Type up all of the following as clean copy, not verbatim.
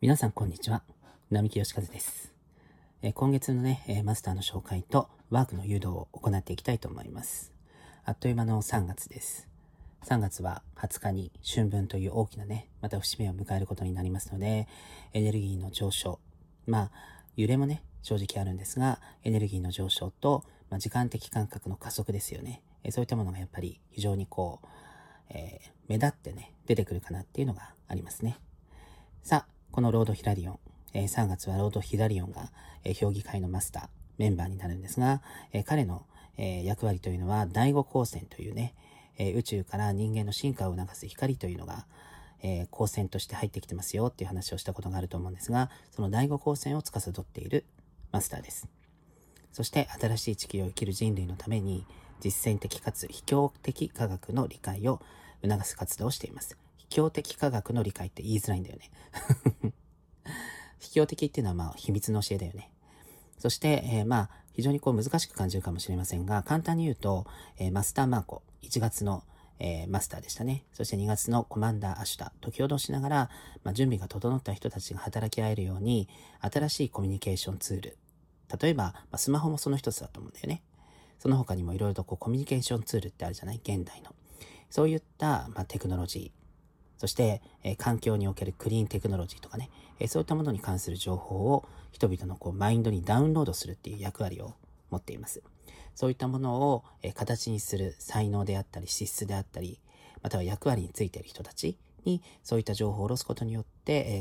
皆さんこんにちは。並木義和です。今月のね、マスターの紹介とワークの誘導を行っていきたいと思います。あっという間の3月です。3月は20日に春分という大きなね、また節目を迎えることになりますので、エネルギーの上昇、揺れもね、正直あるんですが、エネルギーの上昇と、時間的感覚の加速ですよね。そういったものがやっぱり非常に目立ってね、出てくるかなっていうのがありますね。さあ、このロードヒラリオン、3月はロードヒラリオンが、評議会のマスター、メンバーになるんですが、彼の、役割というのは第5光線というね、宇宙から人間の進化を促す光というのが、光線として入ってきてますよっていう話をしたことがあると思うんですが、その第5光線を司っているマスターです。そして新しい地球を生きる人類のために実践的かつ非教的科学の理解を促す活動をしています。非教的科学の理解って言いづらいんだよね。非教的っていうのは秘密の教えだよね。そして、非常に難しく感じるかもしれませんが、簡単に言うと、マスターマーコ、1月の、マスターでしたね。そして2月のコマンダーアシュタ、時ほどしながら、準備が整った人たちが働き合えるように、新しいコミュニケーションツール。例えば、スマホもその一つだと思うんだよね。その他にもいろいろとコミュニケーションツールってあるじゃない？現代の。そういった、テクノロジー。そして、環境におけるクリーンテクノロジーとかね、そういったものに関する情報を人々のマインドにダウンロードするっていう役割を持っています。そういったものを、形にする才能であったり資質であったり、または役割についている人たちにそういった情報を下ろすことによって、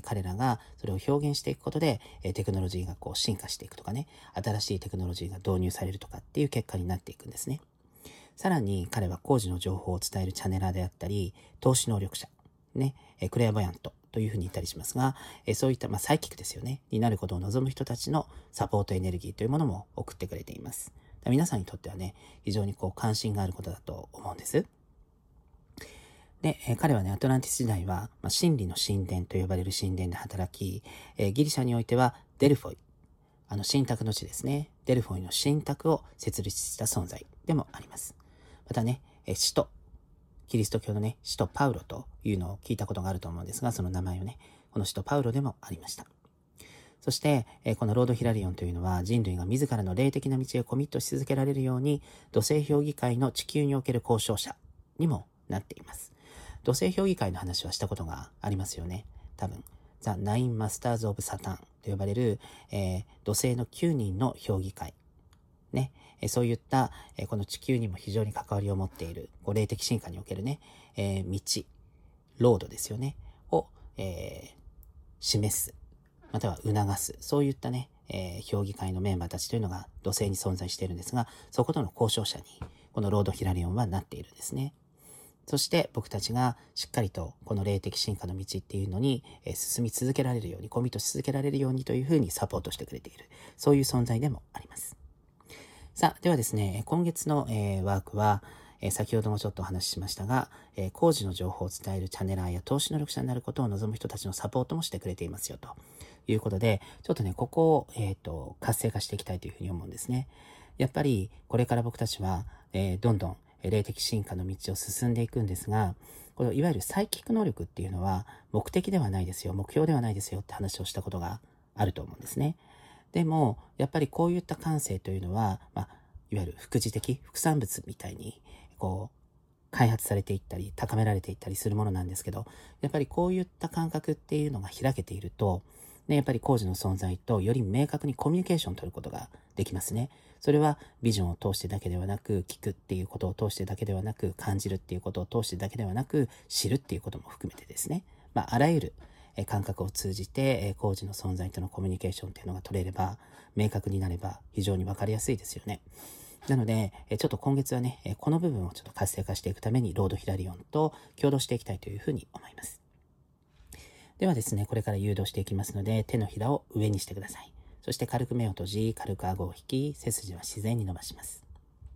彼らがそれを表現していくことで、テクノロジーが進化していくとかね、新しいテクノロジーが導入されるとかっていう結果になっていくんですね。さらに彼は工事の情報を伝えるチャネラーであったり、投資能力者、ね、クレアボヤントというふうに言ったりしますが、そういったサイキックですよね、になることを望む人たちのサポートエネルギーというものも送ってくれています。皆さんにとってはね、非常に関心があることだと思うんです。で、彼はね、アトランティス時代は、真理の神殿と呼ばれる神殿で働き、ギリシャにおいてはデルフォイ、神託の地ですね。デルフォイの神託を設立した存在でもあります。またね、使徒、キリスト教のね、使徒パウロというのを聞いたことがあると思うんですが、その名前をね、この使徒パウロでもありました。そして、このロードヒラリオンというのは人類が自らの霊的な道へコミットし続けられるように、土星評議会の地球における交渉者にもなっています。土星評議会の話はしたことがありますよね。多分。ザ・ナイン・マスターズ・オブ・サタンと呼ばれる、土星の9人の評議会。ね。そういった、この地球にも非常に関わりを持っている、霊的進化におけるね、道、ロードですよね。を、示す。または促す。そういったね、評議会のメンバーたちというのが土星に存在しているんですが、そことの交渉者に、このロードヒラリオンはなっているんですね。そして僕たちがしっかりとこの霊的進化の道っていうのに進み続けられるように、コミットし続けられるようにというふうにサポートしてくれている、そういう存在でもあります。さあ、ではですね、今月の、ワークは、先ほどもちょっとお話ししましたが、工事の情報を伝えるチャネラーや投資能力者になることを望む人たちのサポートもしてくれていますよということで、ちょっとね、ここを、活性化していきたいというふうに思うんですね。やっぱりこれから僕たちは、どんどん霊的進化の道を進んでいくんですが、このいわゆるサイキック能力っていうのは目的ではないですよ、目標ではないですよって話をしたことがあると思うんですね。でも、やっぱりこういった感性というのは、いわゆる副次的、副産物みたいに、開発されていったり、高められていったりするものなんですけど、やっぱりこういった感覚っていうのが開けていると、ね、やっぱり工事の存在とより明確にコミュニケーションを取ることができますね。それはビジョンを通してだけではなく、聞くっていうことを通してだけではなく、感じるっていうことを通してだけではなく、知るっていうことも含めてですね。あらゆる感覚を通じて工事の存在とのコミュニケーションというのが取れれば、明確になれば非常にわかりやすいですよね。なので、ちょっと今月はね、この部分をちょっと活性化していくためにロードヒラリオンと共同していきたいというふうに思います。ではですね、これから誘導していきますので、手のひらを上にしてください。そして軽く目を閉じ、軽く顎を引き、背筋は自然に伸ばします。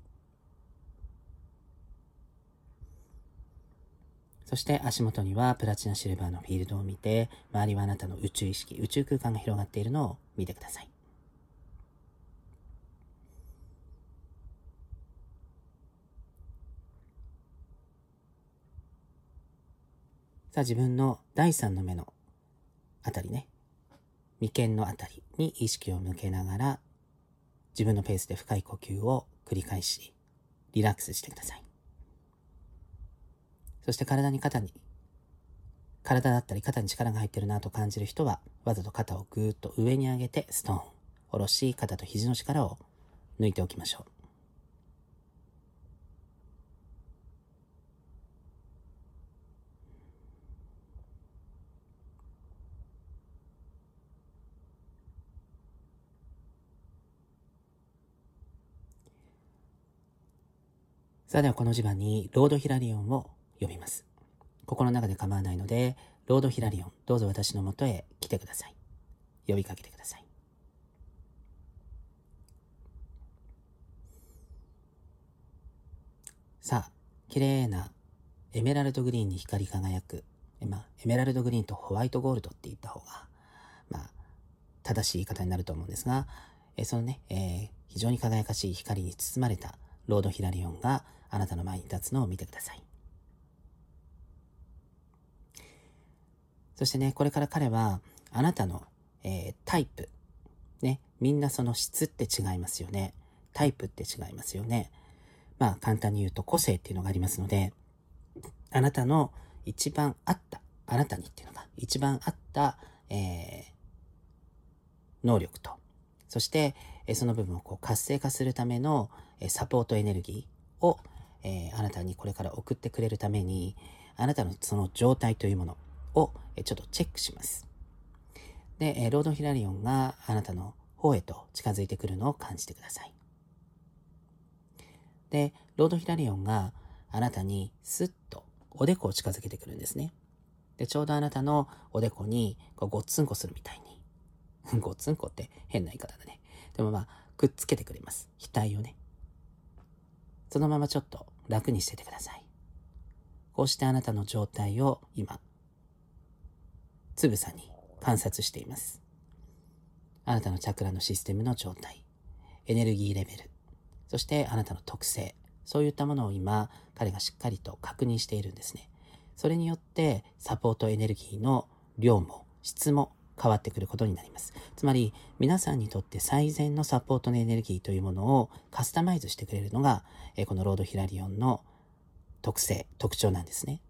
そして足元にはプラチナシルバーのフィールドを見て、周りはあなたの宇宙意識、宇宙空間が広がっているのを見てください。さあ、自分の第三の目のあたりね、 眉間のあたりに意識を向けながら、自分のペースで深い呼吸を繰り返し、リラックスしてください。そして体だったり肩に力が入ってるなと感じる人は、わざと肩をぐーっと上に上げてストーン、下ろし、肩と肘の力を抜いておきましょう。さあではこの磁場にロードヒラリオンを呼びます。心の中で構わないので、ロードヒラリオン、どうぞ私のもとへ来てください。呼びかけてください。さあ、綺麗なエメラルドグリーンに光り輝く、エメラルドグリーンとホワイトゴールドって言った方が、正しい言い方になると思うんですが、そのね、非常に輝かしい光に包まれたロードヒラリオンがあなたの前に立つのを見てください。そしてね、これから彼はあなたの、タイプ、ね、みんなその質って違いますよね。タイプって違いますよね。簡単に言うと個性っていうのがありますので、あなたにっていうのが一番合った、能力と、そして、その部分を活性化するための、サポートエネルギーを、あなたにこれから送ってくれるために、あなたのその状態というものを、ちょっとチェックします。で、ロードヒラリオンがあなたの方へと近づいてくるのを感じてください。で、ロードヒラリオンがあなたにスッとおでこを近づけてくるんですね。で、ちょうどあなたのおでこにごっつんこするみたいに。ごっつんこって変な言い方だね。でもくっつけてくれます。額をね。そのままちょっと楽にしててください。こうしてあなたの状態を今、つぶさに観察しています。あなたのチャクラのシステムの状態、エネルギーレベル、そしてあなたの特性、そういったものを今、彼がしっかりと確認しているんですね。それによってサポートエネルギーの量も質も変わってくることになります。つまり皆さんにとって最善のサポートのエネルギーというものをカスタマイズしてくれるのが、このロードヒラリオンの特徴なんですね。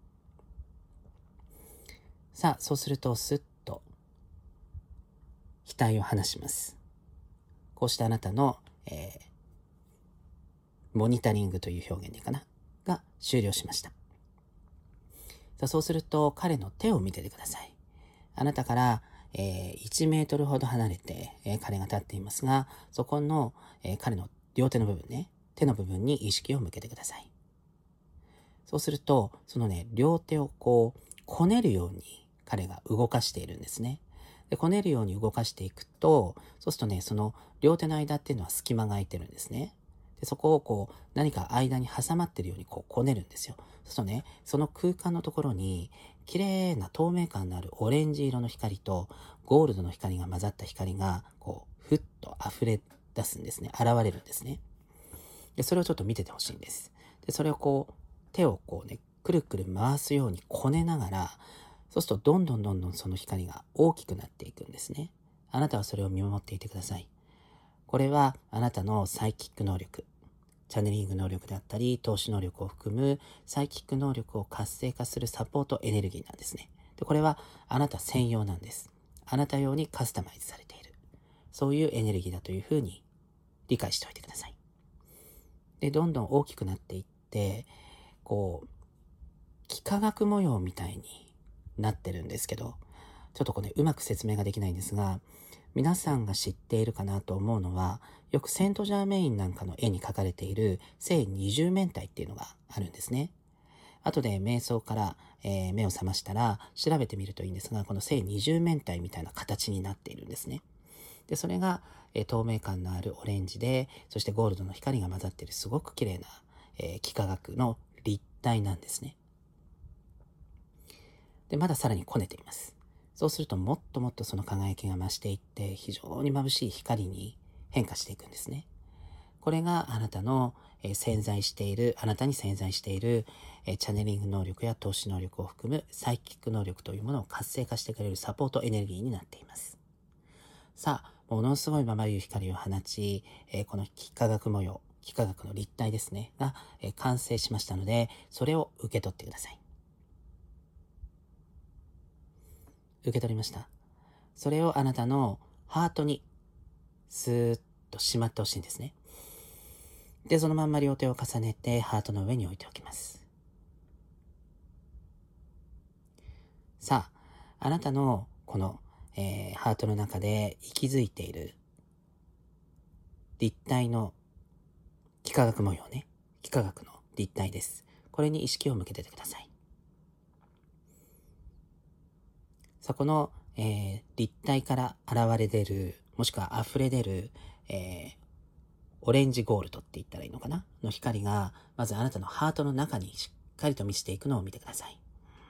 さあ、そうするとスッと額を離します。こうしてあなたの、モニタリングという表現でいいかなが終了しました。さあ、そうすると彼の手を見ててください。あなたから、1メートルほど離れて、彼が立っていますが、そこの、彼の両手の部分ね、手の部分に意識を向けてください。そうすると、そのね、両手をこねるように彼が動かしているんですね。で、こねるように動かしていくと、そうするとね、その両手の間っていうのは隙間が空いてるんですね。で、そこを何か間に挟まってるようにこねるんですよ。そうするとね、その空間のところに、綺麗な透明感のあるオレンジ色の光とゴールドの光が混ざった光が、ふっと溢れ出すんですね。現れるんですね。で、それをちょっと見ててほしいんです。で、それを手をくるくる回すようにこねながら、そうするとどんどんその光が大きくなっていくんですね。あなたはそれを見守っていてください。これはあなたのサイキック能力、チャネリング能力であったり、投資能力を含むサイキック能力を活性化するサポートエネルギーなんですね。で、これはあなた専用なんです。あなた用にカスタマイズされている。そういうエネルギーだというふうに理解しておいてください。で、どんどん大きくなっていって、幾何学模様みたいになってるんですけど、ちょっとうまく説明ができないんですが、皆さんが知っているかなと思うのは、よくセントジャーメインなんかの絵に描かれている正二十面体っていうのがあるんですね。後で瞑想から、目を覚ましたら調べてみるといいんですが、この正二十面体みたいな形になっているんですね。で、それが、透明感のあるオレンジで、そしてゴールドの光が混ざっているすごく綺麗な、幾何学の立体なんですね。で、まださらにこねています。そうするともっともっとその輝きが増していって非常に眩しい光に変化していくんですね。これがあなたのあなたに潜在しているチャネリング能力や投資能力を含むサイキック能力というものを活性化してくれるサポートエネルギーになっています。 さあ、ものすごいまばゆい光を放ち、この幾何学模様、幾何学の立体ですね、が、完成しましたので、それを受け取ってください。受け取りました。それをあなたのハートにスーッとしまってほしいんですね。で、そのまんま両手を重ねてハートの上に置いておきます。さあ、あなたのこの、ハートの中で息づいている立体の幾何学模様ね。幾何学の立体です。これに意識を向けててください。そこの、立体から現れ出る、もしくは溢れ出る、オレンジゴールドって言ったらいいのかなの光が、まずあなたのハートの中にしっかりと満ちていくのを見てください。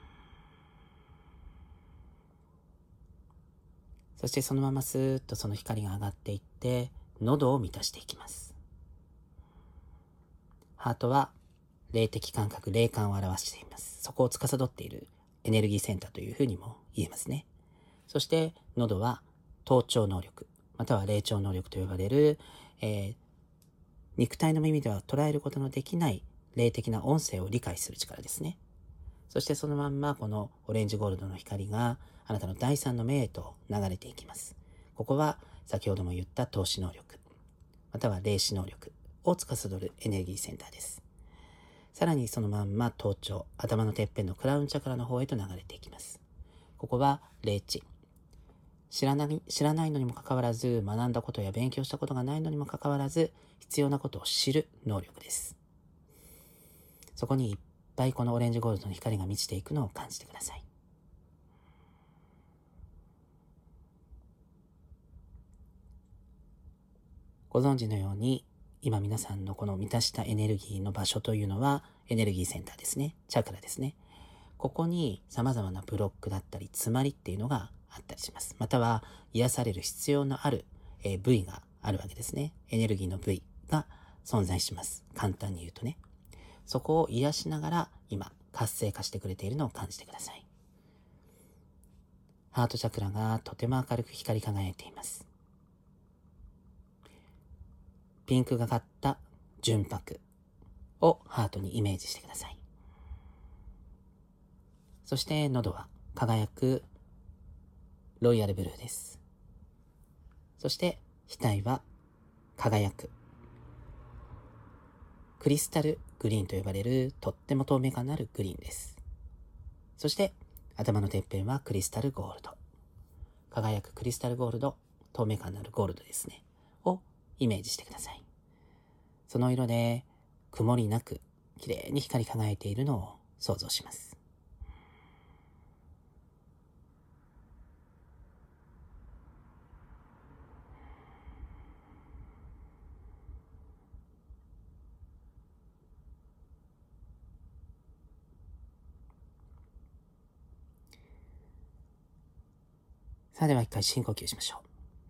そしてそのままスーッとその光が上がっていって、喉を満たしていきます。ハートは霊的感覚、霊感を表しています。そこを司っているエネルギーセンターというふうにも言えますね。そして喉は盗聴能力、または霊聴能力と呼ばれる、肉体の耳では捉えることのできない霊的な音声を理解する力ですね。そしてそのまんまこのオレンジゴールドの光があなたの第三の目へと流れていきます。ここは先ほども言った透視能力、または霊視能力を司るエネルギーセンターです。さらにそのまんま頭頂、頭のてっぺんのクラウンチャクラの方へと流れていきます。ここは霊知。知らないのにもかかわらず、学んだことや勉強したことがないのにもかかわらず、必要なことを知る能力です。そこにいっぱいこのオレンジゴールドの光が満ちていくのを感じてください。ご存知のように、今皆さんのこの満たしたエネルギーの場所というのはエネルギーセンターですね。チャクラですね。ここに様々なブロックだったり詰まりっていうのがあったりします。または癒される必要のある、部位があるわけですね。エネルギーの部位が存在します。簡単に言うとね。そこを癒しながら今活性化してくれているのを感じてください。ハートチャクラがとても明るく光り輝いています。ピンクがかった純白をハートにイメージしてください。そして喉は輝くロイヤルブルーです。そして額は輝くクリスタルグリーンと呼ばれるとっても透明感のあるグリーンです。そして頭のてっぺんはクリスタルゴールド。輝くクリスタルゴールド、透明感のあるゴールドですね。をイメージしてください。その色で曇りなく綺麗に光り輝いているのを想像します。さあでは一回深呼吸しましょう。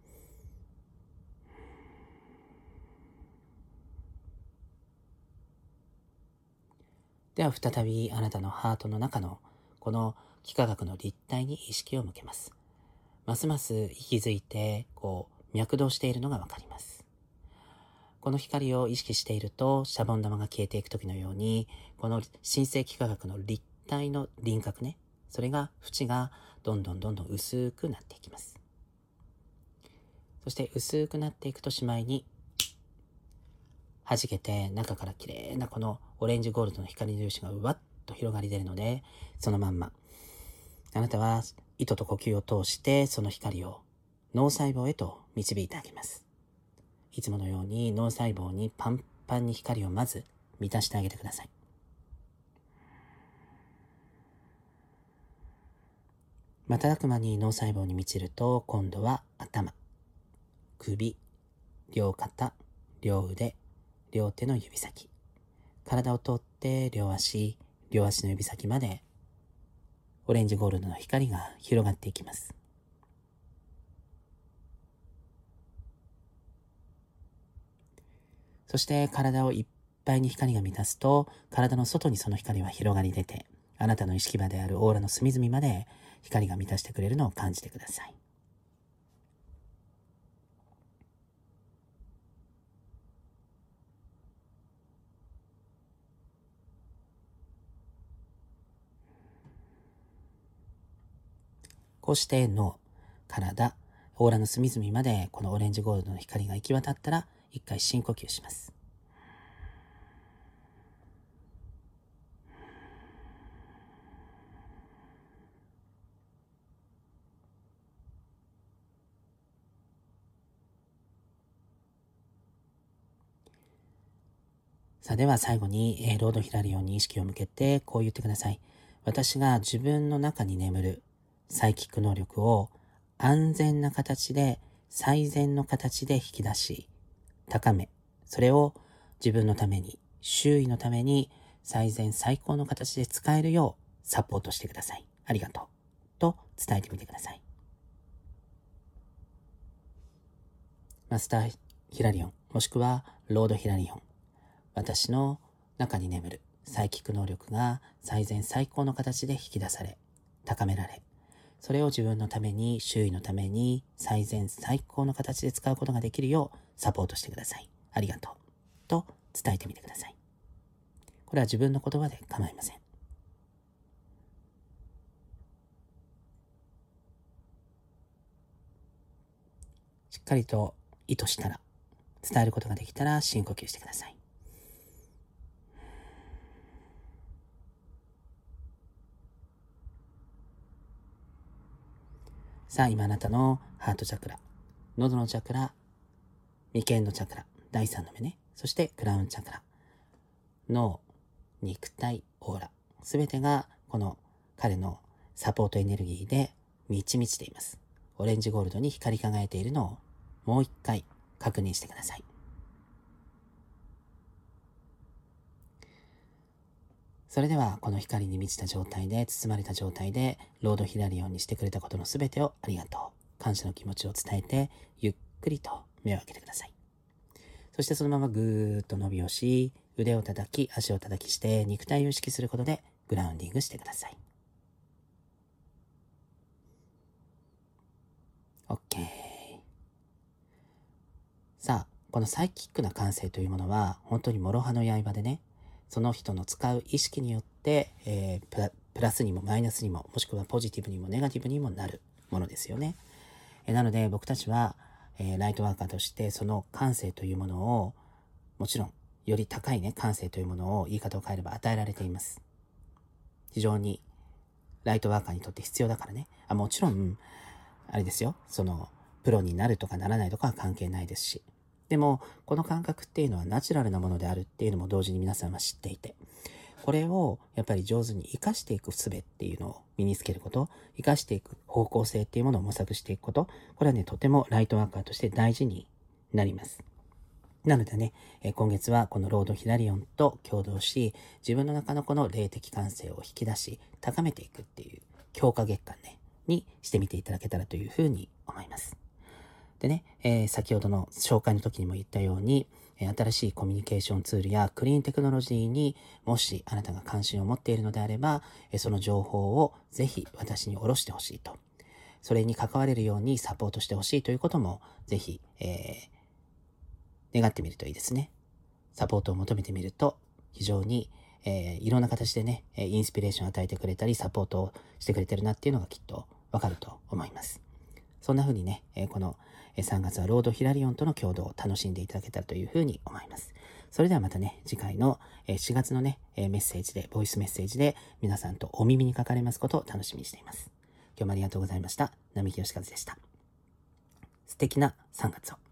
では再びあなたのハートの中のこの幾何学の立体に意識を向けます。ますます息づいて脈動しているのがわかります。この光を意識しているとシャボン玉が消えていく時のように、この新生幾何学の立体の輪郭ね、それが縁がどんどん薄くなっていきます。そして薄くなっていくとしまいに弾けて中から綺麗なこのオレンジゴールドの光の粒子がうわっと広がり出るので、そのまんまあなたは糸と呼吸を通してその光を脳細胞へと導いてあげます。いつものように脳細胞にパンパンに光をまず満たしてあげてください。瞬く間に脳細胞に満ちると、今度は頭、首、両肩、両腕、両手の指先、体を通って両足の指先までオレンジゴールドの光が広がっていきます。そして体をいっぱいに光が満たすと、体の外にその光は広がり出て、あなたの意識場であるオーラの隅々まで光が満たしてくれるのを感じてください。 こうして脳、体、オーラの隅々までこのオレンジゴールドの光が行き渡ったら、一回深呼吸します。さあでは最後に、ロードヒラリオンに意識を向けてこう言ってください。私が自分の中に眠るサイキック能力を安全な形で、最善の形で引き出し、高め、それを自分のために、周囲のために最善最高の形で使えるようサポートしてください。ありがとう。と伝えてみてください。マスターヒラリオン、もしくはロードヒラリオン。私の中に眠るサイキック能力が最善最高の形で引き出され、高められ、それを自分のために、周囲のために最善最高の形で使うことができるようサポートしてください。ありがとう。と伝えてみてください。これは自分の言葉で構いません。しっかりと意図したら、伝えることができたら深呼吸してください。さあ今あなたのハートチャクラ、喉のチャクラ、眉間のチャクラ、第3の目ね、そしてクラウンチャクラ、脳、肉体、オーラ、すべてがこの彼のサポートエネルギーで満ち満ちています。オレンジゴールドに光り輝いているのをもう一回確認してください。それではこの光に満ちた状態で、包まれた状態でロードヒラリオンにしてくれたことのすべてをありがとう、感謝の気持ちを伝えて、ゆっくりと目を開けてください。そしてそのままぐーっと伸びをし、腕を叩き、足を叩きして、肉体を意識することでグラウンディングしてください。OK。さあ、このサイキックな感性というものは、本当に諸刃の刃でね、その人の使う意識によって、プラスにもマイナスにも、もしくはポジティブにもネガティブにもなるものですよね。なので僕たちは、ライトワーカーとしてその感性というものを、もちろんより高いね感性というものを、言い方を変えれば与えられています。非常にライトワーカーにとって必要だからね。もちろんあれですよ、そのプロになるとかならないとかは関係ないですし、でもこの感覚っていうのはナチュラルなものであるっていうのも同時に皆さんは知っていて、これをやっぱり上手に活かしていく術っていうのを身につけること、活かしていく方向性っていうものを模索していくこと、これはね、とてもライトワーカーとして大事になります。なのでね、今月はこのロードヒラリオンと共同し、自分の中のこの霊的感性を引き出し、高めていくっていう強化月間ね、にしてみていただけたらというふうに思います。でね、先ほどの紹介の時にも言ったように、新しいコミュニケーションツールやクリーンテクノロジーにもしあなたが関心を持っているのであれば、その情報をぜひ私に下ろしてほしいと。それに関われるようにサポートしてほしいということもぜひ、願ってみるといいですね。サポートを求めてみると非常に、いろんな形でね、インスピレーションを与えてくれたりサポートをしてくれてるなっていうのがきっとわかると思います。そんな風にね、この3月はロードヒラリオンとの共同を楽しんでいただけたらというふうに思います。それではまたね、次回の4月のね、メッセージで、ボイスメッセージで皆さんとお耳にかかれますことを楽しみにしています。今日もありがとうございました。並木義和でした。素敵な3月を。